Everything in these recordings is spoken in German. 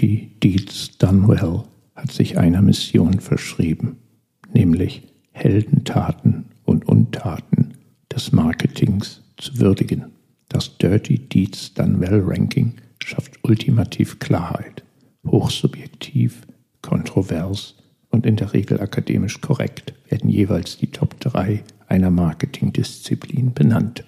Dirty Deeds Done Well hat sich einer Mission verschrieben, nämlich Heldentaten und Untaten des Marketings zu würdigen. Das Dirty Deeds Done Well Ranking schafft ultimativ Klarheit, hochsubjektiv, kontrovers und in der Regel akademisch korrekt werden jeweils die Top 3 einer Marketingdisziplin benannt.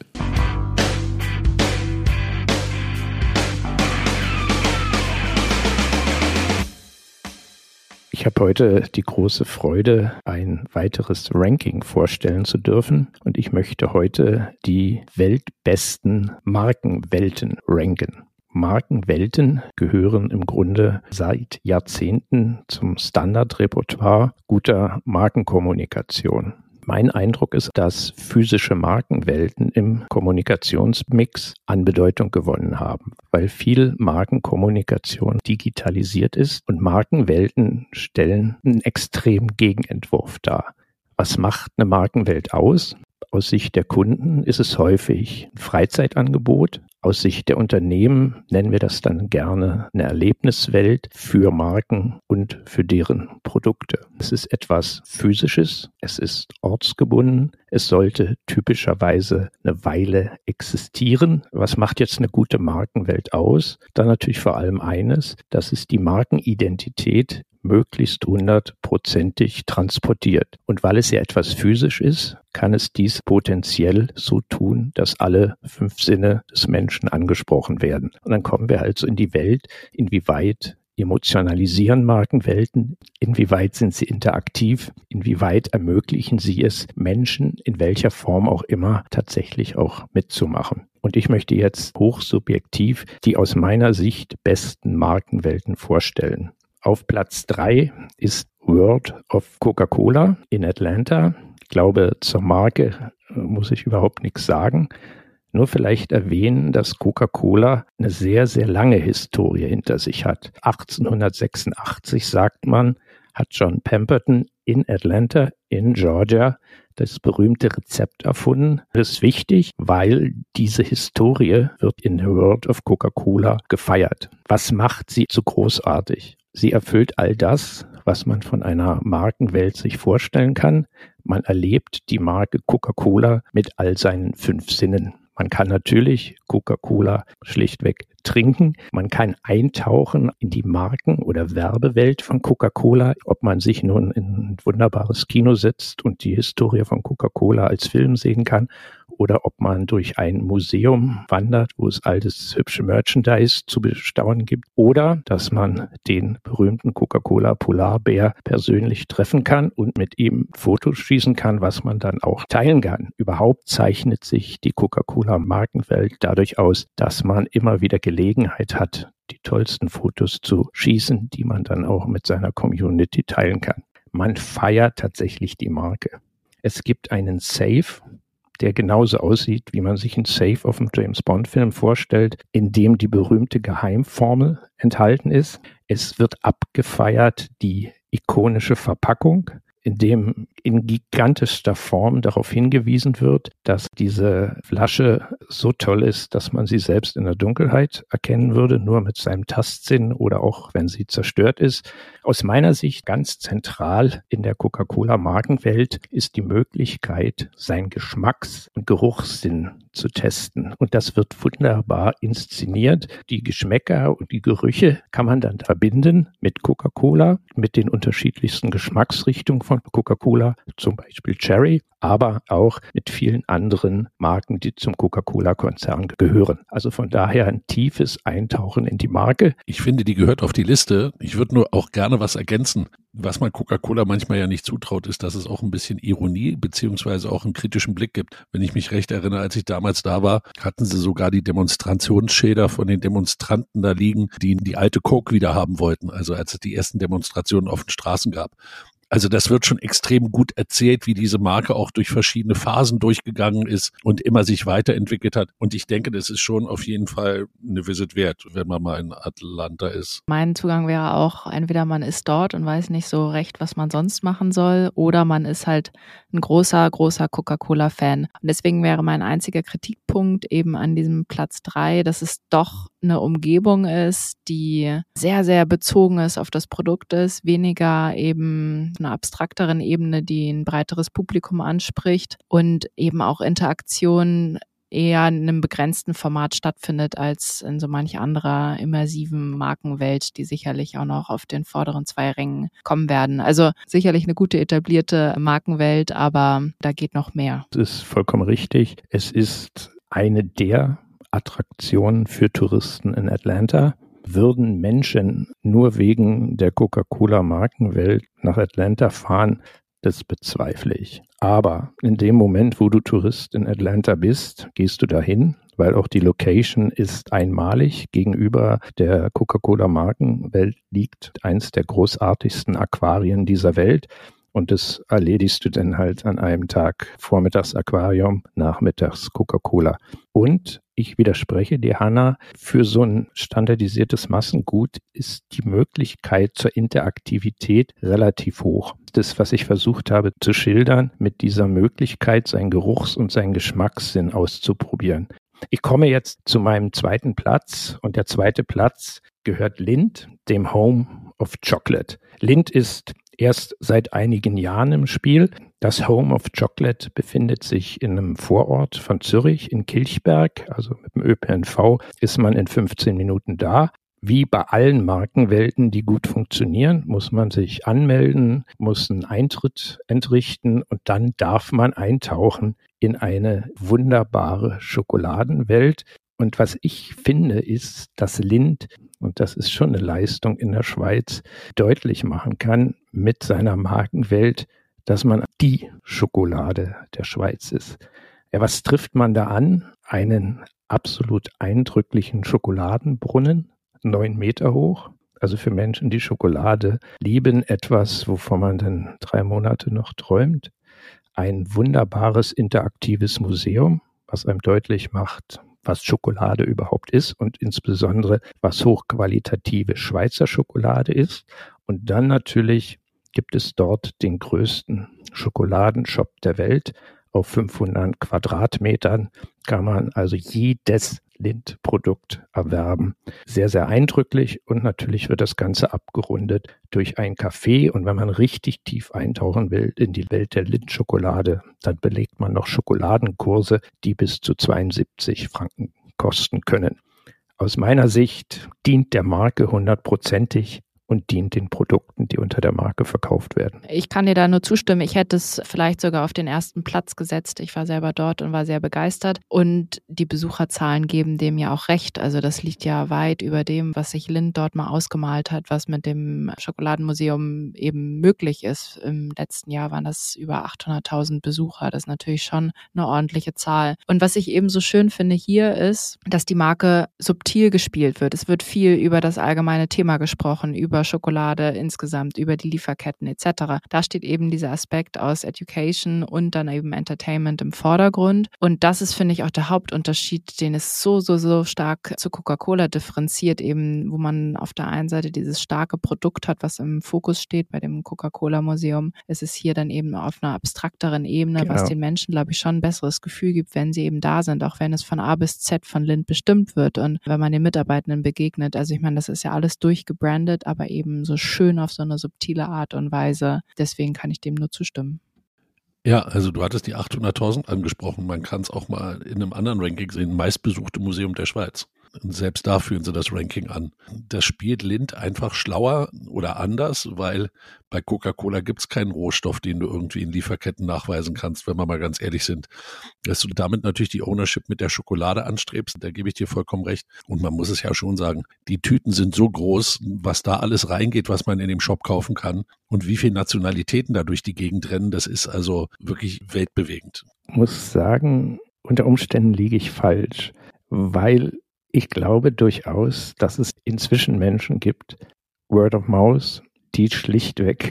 Ich habe heute die große Freude, ein weiteres Ranking vorstellen zu dürfen und ich möchte heute die weltbesten Markenwelten ranken. Markenwelten gehören im Grunde seit Jahrzehnten zum Standardrepertoire guter Markenkommunikation. Mein Eindruck ist, dass physische Markenwelten im Kommunikationsmix an Bedeutung gewonnen haben, weil viel Markenkommunikation digitalisiert ist und Markenwelten stellen einen extremen Gegenentwurf dar. Was macht eine Markenwelt aus? Aus Sicht der Kunden ist es häufig ein Freizeitangebot. Aus Sicht der Unternehmen nennen wir das dann gerne eine Erlebniswelt für Marken und für deren Produkte. Es ist etwas Physisches, es ist ortsgebunden, es sollte typischerweise eine Weile existieren. Was macht jetzt eine gute Markenwelt aus? Dann natürlich vor allem eines, das ist die Markenidentität möglichst 100%ig transportiert. Und weil es ja etwas physisch ist, kann es dies potenziell so tun, dass alle 5 Sinne des Menschen angesprochen werden. Und dann kommen wir halt so in die Welt, inwieweit emotionalisieren Markenwelten, inwieweit sind sie interaktiv, inwieweit ermöglichen sie es Menschen, in welcher Form auch immer, tatsächlich auch mitzumachen. Und ich möchte jetzt hochsubjektiv die aus meiner Sicht besten Markenwelten vorstellen. Auf Platz 3 ist World of Coca-Cola in Atlanta. Ich glaube, zur Marke muss ich überhaupt nichts sagen. Nur vielleicht erwähnen, dass Coca-Cola eine sehr, sehr lange Historie hinter sich hat. 1886, sagt man, hat John Pemberton in Atlanta in Georgia das berühmte Rezept erfunden. Das ist wichtig, weil diese Historie wird in der World of Coca-Cola gefeiert. Was macht sie so großartig? Sie erfüllt all das, was man von einer Markenwelt sich vorstellen kann. Man erlebt die Marke Coca-Cola mit all seinen 5 Sinnen. Man kann natürlich Coca-Cola schlichtweg trinken. Man kann eintauchen in die Marken- oder Werbewelt von Coca-Cola, ob man sich nun in ein wunderbares Kino setzt und die Historie von Coca-Cola als Film sehen kann oder ob man durch ein Museum wandert, wo es altes, hübsche Merchandise zu bestaunen gibt oder dass man den berühmten Coca-Cola Polarbär persönlich treffen kann und mit ihm Fotos schießen kann, was man dann auch teilen kann. Überhaupt zeichnet sich die Coca-Cola Markenwelt dadurch aus, dass man immer wieder Gelegenheit hat, die tollsten Fotos zu schießen, die man dann auch mit seiner Community teilen kann. Man feiert tatsächlich die Marke. Es gibt einen Safe, der genauso aussieht, wie man sich einen Safe auf einem James-Bond-Film vorstellt, in dem die berühmte Geheimformel enthalten ist. Es wird abgefeiert die ikonische Verpackung, in dem in gigantischster Form darauf hingewiesen wird, dass diese Flasche so toll ist, dass man sie selbst in der Dunkelheit erkennen würde, nur mit seinem Tastsinn oder auch wenn sie zerstört ist. Aus meiner Sicht ganz zentral in der Coca-Cola-Markenwelt ist die Möglichkeit, seinen Geschmacks- und Geruchssinn zu testen. Und das wird wunderbar inszeniert. Die Geschmäcker und die Gerüche kann man dann verbinden mit Coca-Cola, mit den unterschiedlichsten Geschmacksrichtungen von Coca-Cola, zum Beispiel Cherry, aber auch mit vielen anderen Marken, die zum Coca-Cola-Konzern gehören. Also von daher ein tiefes Eintauchen in die Marke. Ich finde, die gehört auf die Liste. Ich würde nur auch gerne was ergänzen. Was man Coca-Cola manchmal ja nicht zutraut, ist, dass es auch ein bisschen Ironie beziehungsweise auch einen kritischen Blick gibt. Wenn ich mich recht erinnere, als ich damals da war, hatten sie sogar die Demonstrationsschilder von den Demonstranten da liegen, die die alte Coke wieder haben wollten. Also als es die ersten Demonstrationen auf den Straßen gab. Also das wird schon extrem gut erzählt, wie diese Marke auch durch verschiedene Phasen durchgegangen ist und immer sich weiterentwickelt hat. Und ich denke, das ist schon auf jeden Fall eine Visit wert, wenn man mal in Atlanta ist. Mein Zugang wäre auch, entweder man ist dort und weiß nicht so recht, was man sonst machen soll, oder man ist halt ein großer Coca-Cola-Fan. Und deswegen wäre mein einziger Kritikpunkt eben an diesem Platz 3, dass es doch eine Umgebung ist, die sehr, sehr bezogen ist auf das Produkt ist, weniger eben einer abstrakteren Ebene, die ein breiteres Publikum anspricht und eben auch Interaktion eher in einem begrenzten Format stattfindet als in so manch anderer immersiven Markenwelt, die sicherlich auch noch auf den vorderen 2 Rängen kommen werden. Also sicherlich eine gute etablierte Markenwelt, aber da geht noch mehr. Das ist vollkommen richtig. Es ist eine der Attraktionen für Touristen in Atlanta. Würden Menschen nur wegen der Coca-Cola-Markenwelt nach Atlanta fahren, das bezweifle ich. Aber in dem Moment, wo du Tourist in Atlanta bist, gehst du dahin, weil auch die Location ist einmalig. Gegenüber der Coca-Cola-Markenwelt liegt eins der großartigsten Aquarien dieser Welt. Und das erledigst du dann halt an einem Tag. Vormittags Aquarium, nachmittags Coca-Cola. Und ich widerspreche dir, Hanna, für so ein standardisiertes Massengut ist die Möglichkeit zur Interaktivität relativ hoch. Das, was ich versucht habe zu schildern, mit dieser Möglichkeit, seinen Geruchs- und seinen Geschmackssinn auszuprobieren. Ich komme jetzt zu meinem zweiten Platz und der zweite Platz gehört Lindt, dem Home of Chocolate. Lindt ist erst seit einigen Jahren im Spiel. Das Home of Chocolate befindet sich in einem Vorort von Zürich in Kilchberg. Also mit dem ÖPNV ist man in 15 Minuten da. Wie bei allen Markenwelten, die gut funktionieren, muss man sich anmelden, muss einen Eintritt entrichten und dann darf man eintauchen in eine wunderbare Schokoladenwelt. Und was ich finde, ist, dass Lindt, und das ist schon eine Leistung in der Schweiz, deutlich machen kann mit seiner Markenwelt, dass man die Schokolade der Schweiz ist. Ja, was trifft man da an? Einen absolut eindrücklichen Schokoladenbrunnen, 9 Meter hoch. Also für Menschen, die Schokolade lieben, etwas, wovon man dann 3 Monate noch träumt. Ein wunderbares interaktives Museum, was einem deutlich macht, was Schokolade überhaupt ist und insbesondere, was hochqualitative Schweizer Schokolade ist. Und dann natürlich gibt es dort den größten Schokoladenshop der Welt. Auf 500 Quadratmetern kann man also jedes Lindt-Produkt erwerben. Sehr, sehr eindrücklich und natürlich wird das Ganze abgerundet durch ein Café. Und wenn man richtig tief eintauchen will in die Welt der Lindt-Schokolade, dann belegt man noch Schokoladenkurse, die bis zu 72 Franken kosten können. Aus meiner Sicht dient der Marke 100%ig und dient den Produkten, die unter der Marke verkauft werden. Ich kann dir da nur zustimmen. Ich hätte es vielleicht sogar auf den ersten Platz gesetzt. Ich war selber dort und war sehr begeistert. Und die Besucherzahlen geben dem ja auch recht. Also das liegt ja weit über dem, was sich Lindt dort mal ausgemalt hat, was mit dem Schokoladenmuseum eben möglich ist. Im letzten Jahr waren das über 800.000 Besucher. Das ist natürlich schon eine ordentliche Zahl. Und was ich eben so schön finde hier ist, dass die Marke subtil gespielt wird. Es wird viel über das allgemeine Thema gesprochen, über Schokolade insgesamt, über die Lieferketten etc. Da steht eben dieser Aspekt aus Education und dann eben Entertainment im Vordergrund. Und das ist, finde ich, auch der Hauptunterschied, den es so stark zu Coca-Cola differenziert, eben, wo man auf der einen Seite dieses starke Produkt hat, was im Fokus steht bei dem Coca-Cola-Museum. Es ist hier dann eben auf einer abstrakteren Ebene, genau, was den Menschen, glaube ich, schon ein besseres Gefühl gibt, wenn sie eben da sind, auch wenn es von A bis Z von Lindt bestimmt wird und wenn man den Mitarbeitenden begegnet. Also ich meine, das ist ja alles durchgebrandet, aber eben so schön auf so eine subtile Art und Weise. Deswegen kann ich dem nur zustimmen. Ja, also du hattest die 800.000 angesprochen. Man kann es auch mal in einem anderen Ranking sehen. Meistbesuchte Museum der Schweiz. Und selbst da führen sie das Ranking an. Das spielt Lindt einfach schlauer oder anders, weil bei Coca-Cola gibt es keinen Rohstoff, den du irgendwie in Lieferketten nachweisen kannst, wenn wir mal ganz ehrlich sind. Dass du damit natürlich die Ownership mit der Schokolade anstrebst, da gebe ich dir vollkommen recht. Und man muss es ja schon sagen, die Tüten sind so groß, was da alles reingeht, was man in dem Shop kaufen kann und wie viele Nationalitäten da durch die Gegend rennen, das ist also wirklich weltbewegend. Ich muss sagen, unter Umständen liege ich falsch, weil ich glaube durchaus, dass es inzwischen Menschen gibt, Word of Mouth, die schlichtweg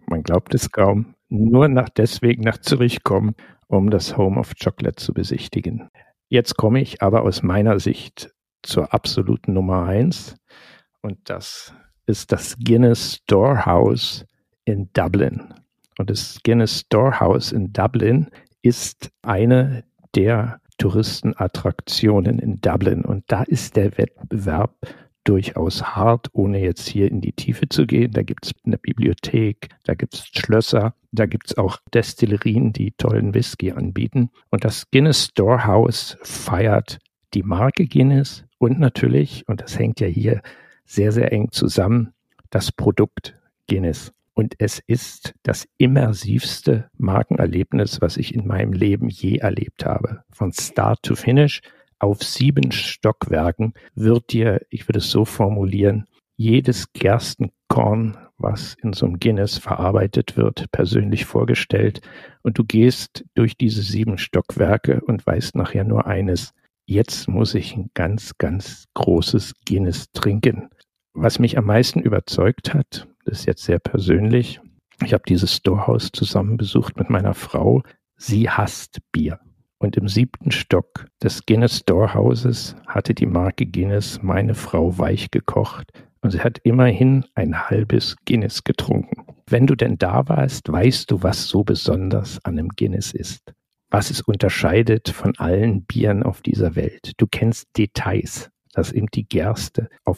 Man glaubt es kaum, nur deswegen nach Zürich kommen, um das Home of Chocolate zu besichtigen. Jetzt komme ich aber aus meiner Sicht zur absoluten Nummer 1 und das ist das Guinness Storehouse in Dublin. Und das Guinness Storehouse in Dublin ist eine der Touristenattraktionen in Dublin. Und da ist der Wettbewerb durchaus hart, ohne jetzt hier in die Tiefe zu gehen. Da gibt es eine Bibliothek, da gibt es Schlösser, da gibt es auch Destillerien, die tollen Whisky anbieten. Und das Guinness Storehouse feiert die Marke Guinness und natürlich, und das hängt ja hier sehr, sehr eng zusammen, das Produkt Guinness. Und es ist das immersivste Markenerlebnis, was ich in meinem Leben je erlebt habe. Von Start to Finish auf 7 Stockwerken wird dir, ich würde es so formulieren, jedes Gerstenkorn, was in so einem Guinness verarbeitet wird, persönlich vorgestellt. Und du gehst durch diese 7 Stockwerke und weißt nachher nur eines: Jetzt muss ich ein ganz, ganz großes Guinness trinken. Was mich am meisten überzeugt hat, das ist jetzt sehr persönlich. Ich habe dieses Storehouse zusammen besucht mit meiner Frau. Sie hasst Bier. Und im 7. Stock des Guinness Storehouses hatte die Marke Guinness meine Frau weich gekocht. Und sie hat immerhin ein halbes Guinness getrunken. Wenn du denn da warst, weißt du, was so besonders an einem Guinness ist. Was es unterscheidet von allen Bieren auf dieser Welt. Du kennst Details, dass eben die Gerste auf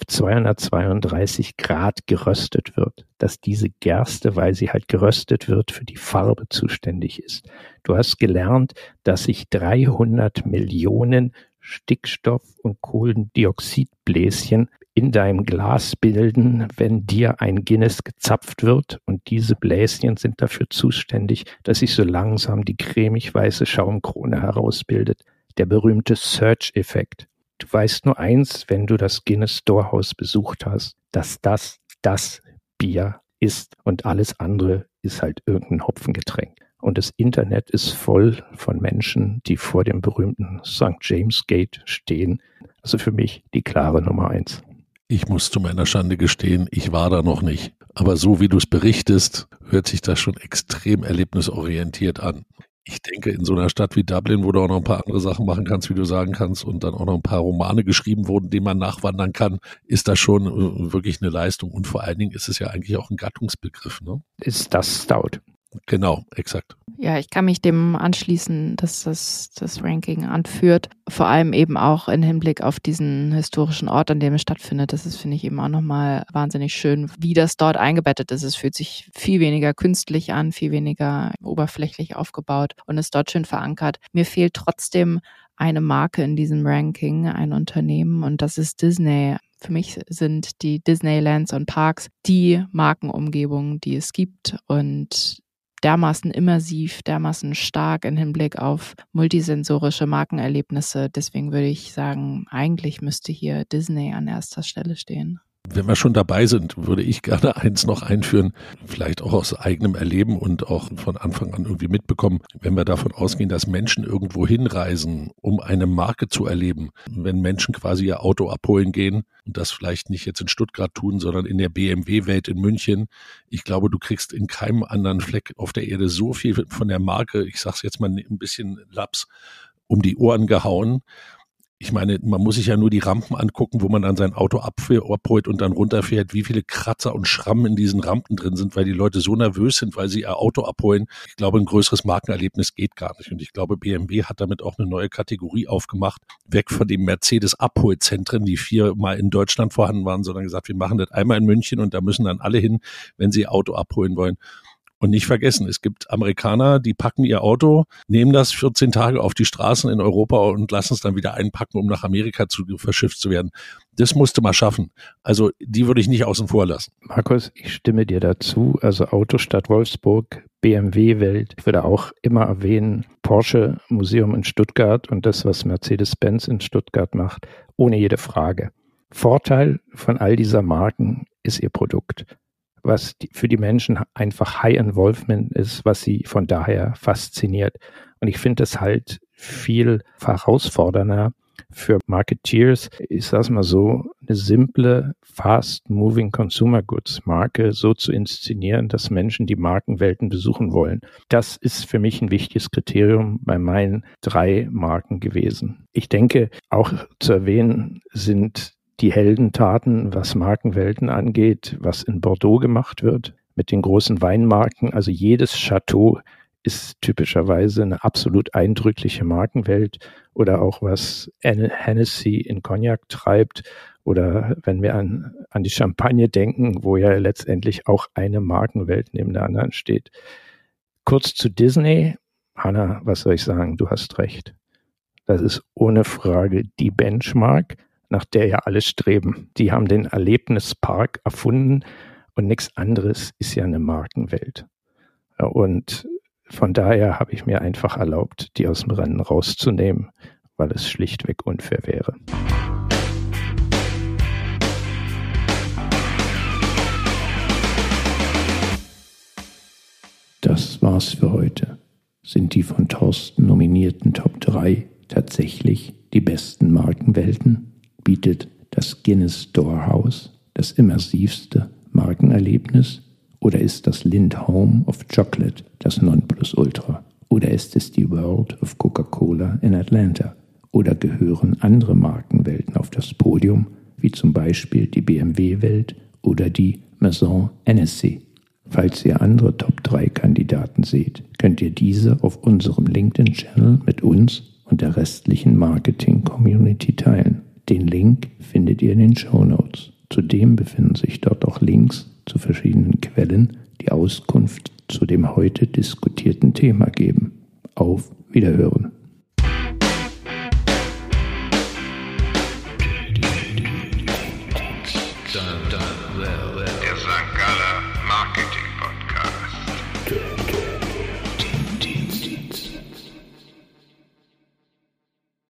232 Grad geröstet wird, dass diese Gerste, weil sie halt geröstet wird, für die Farbe zuständig ist. Du hast gelernt, dass sich 300 Millionen Stickstoff- und Kohlendioxidbläschen in deinem Glas bilden, wenn dir ein Guinness gezapft wird. Und diese Bläschen sind dafür zuständig, dass sich so langsam die cremig weiße Schaumkrone herausbildet. Der berühmte Surge-Effekt. Du weißt nur eins, wenn du das Guinness Storehouse besucht hast, dass das Bier ist und alles andere ist halt irgendein Hopfengetränk. Und das Internet ist voll von Menschen, die vor dem berühmten St. James Gate stehen. Also für mich die klare Nummer 1. Ich muss zu meiner Schande gestehen, ich war da noch nicht. Aber so wie du es berichtest, hört sich das schon extrem erlebnisorientiert an. Ich denke, in so einer Stadt wie Dublin, wo du auch noch ein paar andere Sachen machen kannst, wie du sagen kannst, und dann auch noch ein paar Romane geschrieben wurden, denen man nachwandern kann, ist das schon wirklich eine Leistung. Und vor allen Dingen ist es ja eigentlich auch ein Gattungsbegriff, ne? Ist das Stout. Genau, exakt. Ja, ich kann mich dem anschließen, dass das Ranking anführt. Vor allem eben auch im Hinblick auf diesen historischen Ort, an dem es stattfindet. Das ist, finde ich, eben auch nochmal wahnsinnig schön, wie das dort eingebettet ist. Es fühlt sich viel weniger künstlich an, viel weniger oberflächlich aufgebaut und ist dort schön verankert. Mir fehlt trotzdem eine Marke in diesem Ranking, ein Unternehmen, und das ist Disney. Für mich sind die Disneylands und Parks die Markenumgebungen, die es gibt und dermaßen immersiv, dermaßen stark im Hinblick auf multisensorische Markenerlebnisse. Deswegen würde ich sagen, eigentlich müsste hier Disney an erster Stelle stehen. Wenn wir schon dabei sind, würde ich gerne eins noch einführen, vielleicht auch aus eigenem Erleben und auch von Anfang an irgendwie mitbekommen, wenn wir davon ausgehen, dass Menschen irgendwo hinreisen, um eine Marke zu erleben. Wenn Menschen quasi ihr Auto abholen gehen und das vielleicht nicht jetzt in Stuttgart tun, sondern in der BMW-Welt in München. Ich glaube, du kriegst in keinem anderen Fleck auf der Erde so viel von der Marke, ich sag's jetzt mal ein bisschen Laps, um die Ohren gehauen. Ich meine, man muss sich ja nur die Rampen angucken, wo man dann sein Auto abholt und dann runterfährt, wie viele Kratzer und Schrammen in diesen Rampen drin sind, weil die Leute so nervös sind, weil sie ihr Auto abholen. Ich glaube, ein größeres Markenerlebnis geht gar nicht. Und ich glaube, BMW hat damit auch eine neue Kategorie aufgemacht, weg von den Mercedes-Abholzentren, die 4-mal in Deutschland vorhanden waren, sondern gesagt, wir machen das einmal in München und da müssen dann alle hin, wenn sie ihr Auto abholen wollen. Und nicht vergessen, es gibt Amerikaner, die packen ihr Auto, nehmen das 14 Tage auf die Straßen in Europa und lassen es dann wieder einpacken, um nach Amerika verschifft zu werden. Das musste man schaffen. Also die würde ich nicht außen vor lassen. Markus, ich stimme dir dazu. Also Autostadt Wolfsburg, BMW-Welt. Ich würde auch immer erwähnen, Porsche Museum in Stuttgart und das, was Mercedes-Benz in Stuttgart macht, ohne jede Frage. Vorteil von all dieser Marken ist ihr Produkt, was für die Menschen einfach High Involvement ist, was sie von daher fasziniert. Und ich finde es halt viel herausfordernder, für Marketeers, ich sag's mal so, eine simple, fast-moving Consumer Goods Marke so zu inszenieren, dass Menschen die Markenwelten besuchen wollen. Das ist für mich ein wichtiges Kriterium bei meinen 3 Marken gewesen. Ich denke, auch zu erwähnen sind die Heldentaten, was Markenwelten angeht, was in Bordeaux gemacht wird mit den großen Weinmarken. Also jedes Chateau ist typischerweise eine absolut eindrückliche Markenwelt, oder auch was Hennessy in Cognac treibt, oder wenn wir an die Champagne denken, wo ja letztendlich auch eine Markenwelt neben der anderen steht. Kurz zu Disney. Hanna, was soll ich sagen? Du hast recht. Das ist ohne Frage die Benchmark, nach der ja alle streben. Die haben den Erlebnispark erfunden und nichts anderes ist ja eine Markenwelt. Und von daher habe ich mir einfach erlaubt, die aus dem Rennen rauszunehmen, weil es schlichtweg unfair wäre. Das war's für heute. Sind die von Thorsten nominierten Top 3 tatsächlich die besten Markenwelten? Bietet das Guinness Storehouse das immersivste Markenerlebnis? Oder ist das Lindt Home of Chocolate das Nonplusultra? Oder ist es die World of Coca-Cola in Atlanta? Oder gehören andere Markenwelten auf das Podium, wie zum Beispiel die BMW-Welt oder die Maison Hennessy? Falls ihr andere Top-3-Kandidaten seht, könnt ihr diese auf unserem LinkedIn-Channel mit uns und der restlichen Marketing-Community teilen. Den Link findet ihr in den Shownotes. Zudem befinden sich dort auch Links zu verschiedenen Quellen, die Auskunft zu dem heute diskutierten Thema geben. Auf Wiederhören!